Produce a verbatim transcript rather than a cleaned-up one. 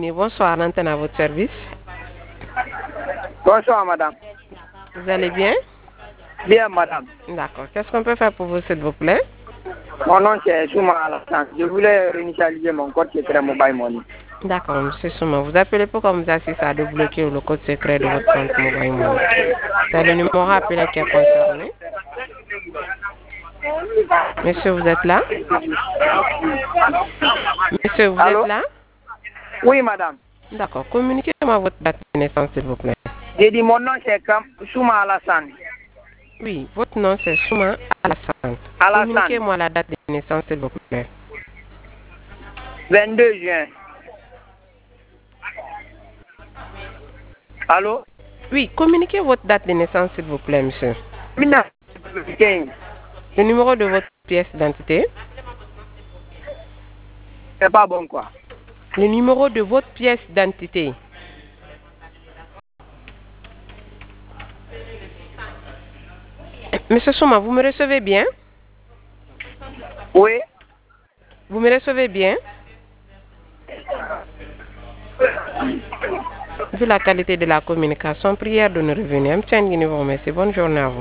Guinée. Bonsoir, l'antenne à votre service. Bonsoir, madame. Vous allez bien? Bien, madame. D'accord. Qu'est-ce qu'on peut faire pour vous, s'il vous plaît? Mon nom, c'est Souma Alassane. Je voulais réinitialiser mon code secret mobile money. D'accord, monsieur Souma. Vous appelez pourquoi vous assistez à débloquer le code secret de votre compte mobile money. C'est le numéro appelé qui est concerné. Monsieur, vous êtes là? Monsieur, vous Allô? êtes là? Oui, madame. D'accord. Communiquez-moi votre date de naissance, s'il vous plaît. J'ai dit mon nom, c'est Kam- Souma Alassane. Oui, votre nom, c'est Souma Alassane. Alassane. Communiquez-moi la date de naissance, s'il vous plaît. vingt-deux juin. Allô? Oui, communiquez votre date de naissance, s'il vous plaît, monsieur. mille neuf cent quatre-vingt-quinze. Le numéro de votre pièce d'identité. C'est pas bon, quoi. Le numéro de votre pièce d'identité. Monsieur Souma, vous me recevez bien? Oui. Vous me recevez bien? Vu la qualité de la communication, prière de nous revenir. Bonne journée à vous.